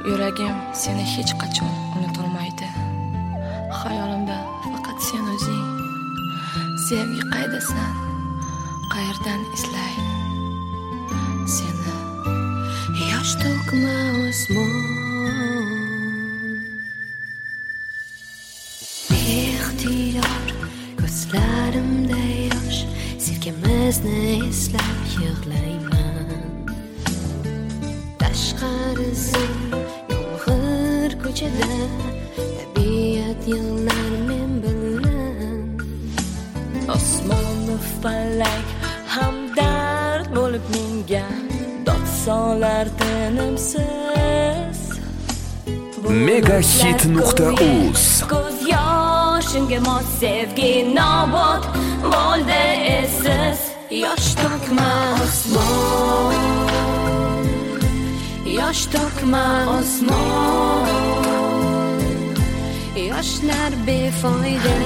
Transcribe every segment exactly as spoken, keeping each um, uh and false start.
Yuragim seni hech qachon unutolmaydi. Xayolimda faqat sen o'zing. Sevgi qaydasan? Qayerdan izlay seni? Yosh to'kma osmon, beixtiyor ko'zlarimda yosh, sevgimizni eslab yig'layman. Tashqarisi yomg'ir ko'chada, tabiat yig'lar men bilan. Osmonni falak hamdard bo'lib menga dod solar tinimsiz. megahit nuqta uz Ko'z yoshimga mos sevgi nobod bo'ldi esiz. Yosh to'kma osmon, yosh to'kma osmon, yoshlar befoyda.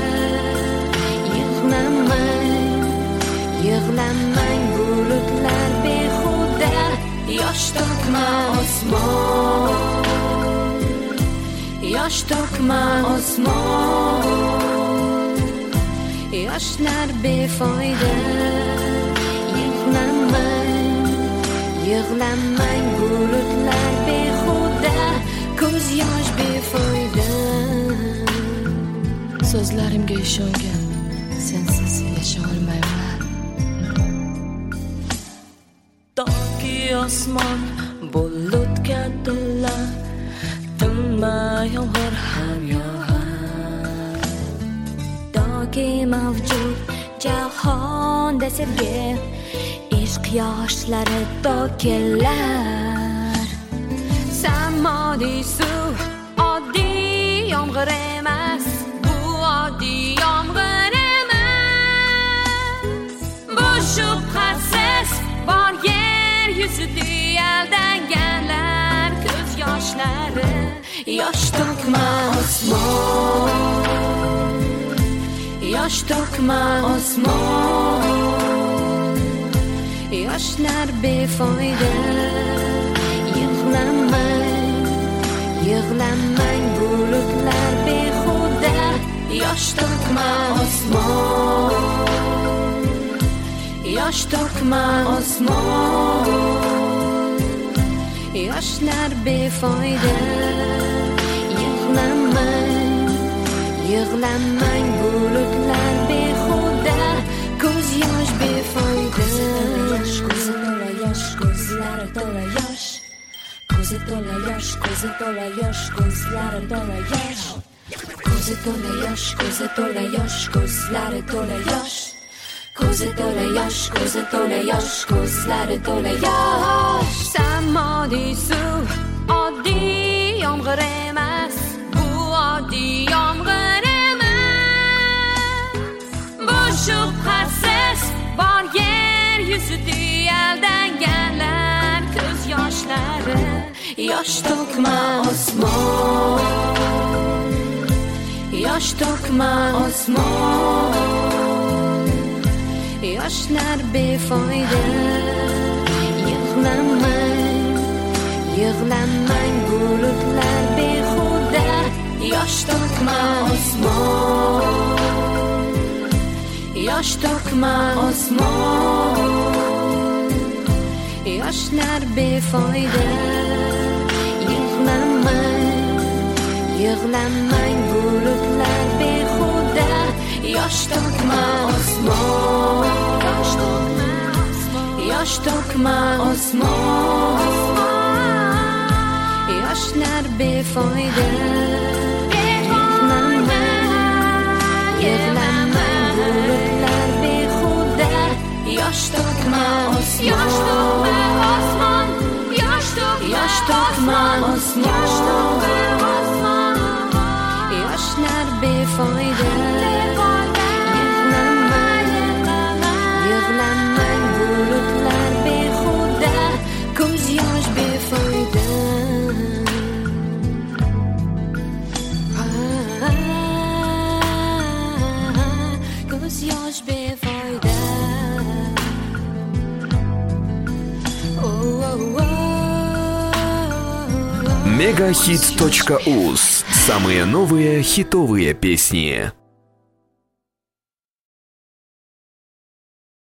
Yig'lamang, yig'lamang bulutlar behuda. Yosh to'kma osmon, yosh to'kma osmon, yoshlar befoyda. Yig'lamang, yig'lamang bulutlar behuda. Ko'z yosh befoyda. So'zlarimga ishongan, sensiz yasha olmayman. Toki osmon bulutga to'la, tinmay yomg'ir ham yog'ar. Toki mavjud jahonda sevgi, ishq yoshlari to'kilar. Samodiy suv oddiy yomg'ir emas, bu oddiy yomg'ir emas. Bu shubhasiz bor yer yuzida aldanganlar ko'z yoshlari. Yosh to'kma osmon, yosh to'kma osmon, yoshlar befoyda. Yig'lamang, yig'lamang bulutlar behuda. Yosh to'kma osmon, yosh to'kma osmon, yoshlar befoyda. Yig'lamang, yig'lamang bulutlar behuda. Ko'z yosh befoyda. Ko'zi to'la yosh, ko'zlari to'la yosh. Ko'zi to'la yosh, ko'zi to'la yosh, ko'zlari to'la yosh. Ko'zi to'la yosh, ko'zi to'la yosh, ko'zlari to'la yosh. Ko'zi to'la yosh, ko'zi to'la yosh, ko'zlari to'la yosh. Samodiy suv oddiy yomg'ir emas, bu oddiy yomg'ir emas. Bu shubhasiz bor yer yuzida aldanganlar ko'z yoshlari. Yosh to'kma osmon, yosh to'kma osmon, yoshlar befoyda. Yig'lamang, yig'lamang bulutlar behuda. Yosh to'kma osmon, yosh to'kma osmon, yoshlar befoyda. Yig'lamang, yig'lamang bulutlar behuda. Yosh to'kma osmon, yosh to'kma osmon, yoshlar befoyda. Yig'lamang, yig'lamang bulutlar behuda. Yosh to'kma osmon, yosh to'kma osmon, yoshlar befoyda. Yig'lamang bulutlar behuda. Ko'z yosh befoyda. Ko'z yosh befoyda. Oh, oh, oh. мегахит точка уз. Самые новые хитовые песни.